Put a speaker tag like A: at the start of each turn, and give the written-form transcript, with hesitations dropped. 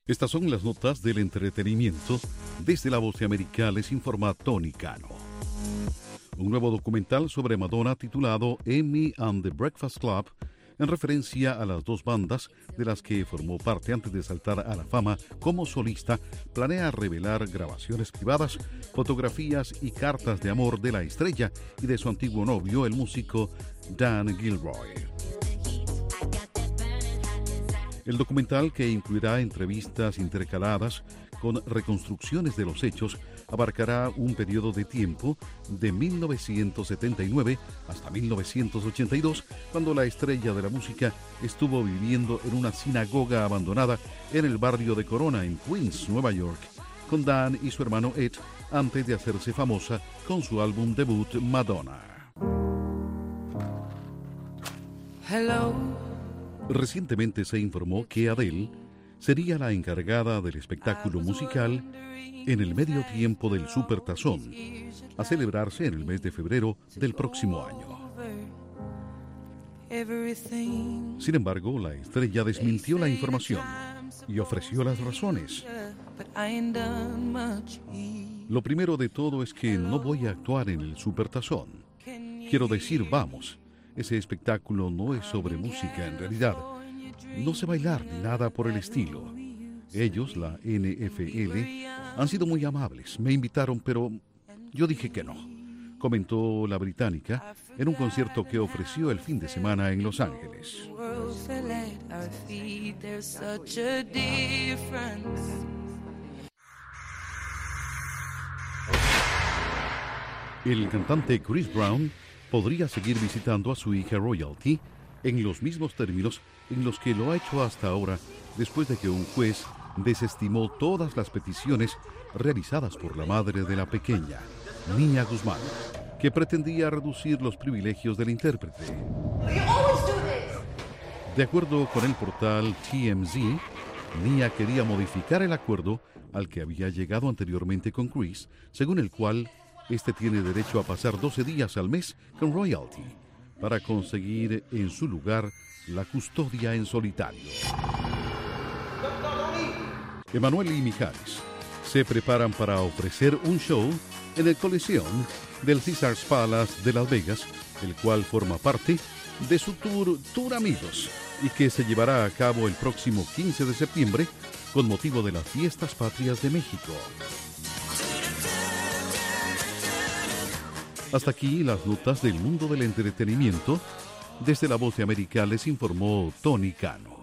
A: Estas son las notas del entretenimiento. Desde La Voz de América les informa Tony Cano. Un nuevo documental sobre Madonna titulado Amy and the Breakfast Club, en referencia a las dos bandas de las que formó parte antes de saltar a la fama como solista, planea revelar grabaciones privadas, fotografías y cartas de amor de la estrella y de su antiguo novio, el músico Dan Gilroy. El documental, que incluirá entrevistas intercaladas con reconstrucciones de los hechos, abarcará un periodo de tiempo de 1979 hasta 1982, cuando la estrella de la música estuvo viviendo en una sinagoga abandonada en el barrio de Corona, en Queens, Nueva York, con Dan y su hermano Ed, antes de hacerse famosa con su álbum debut Madonna.
B: Hello.
A: Recientemente se informó que Adele sería la encargada del espectáculo musical en el medio tiempo del Supertazón, a celebrarse en el mes de febrero del próximo año. Sin embargo, la estrella desmintió la información y ofreció las razones. Lo primero de todo es que no voy a actuar en el Supertazón. Quiero decir, vamos, ese espectáculo no es sobre música en realidad. No sé bailar ni nada por el estilo. Ellos, la NFL, han sido muy amables. Me invitaron, pero yo dije que no, comentó la británica en un concierto que ofreció el fin de semana en Los Ángeles. El cantante Chris Brown podría seguir visitando a su hija Royalty en los mismos términos en los que lo ha hecho hasta ahora, después de que un juez desestimó todas las peticiones realizadas por la madre de la pequeña, Nia Guzmán, que pretendía reducir los privilegios del intérprete. De acuerdo con el portal TMZ, Nia quería modificar el acuerdo al que había llegado anteriormente con Chris, según el cual este tiene derecho a pasar 12 días al mes con Royalty para conseguir en su lugar la custodia en solitario. Emanuel y Mijares se preparan para ofrecer un show en el Coliseum del Caesars Palace de Las Vegas, el cual forma parte de su Tour Amigos, y que se llevará a cabo el próximo 15 de septiembre con motivo de las Fiestas Patrias de México. Hasta aquí las notas del mundo del entretenimiento. Desde La Voz de América les informó Tony Cano.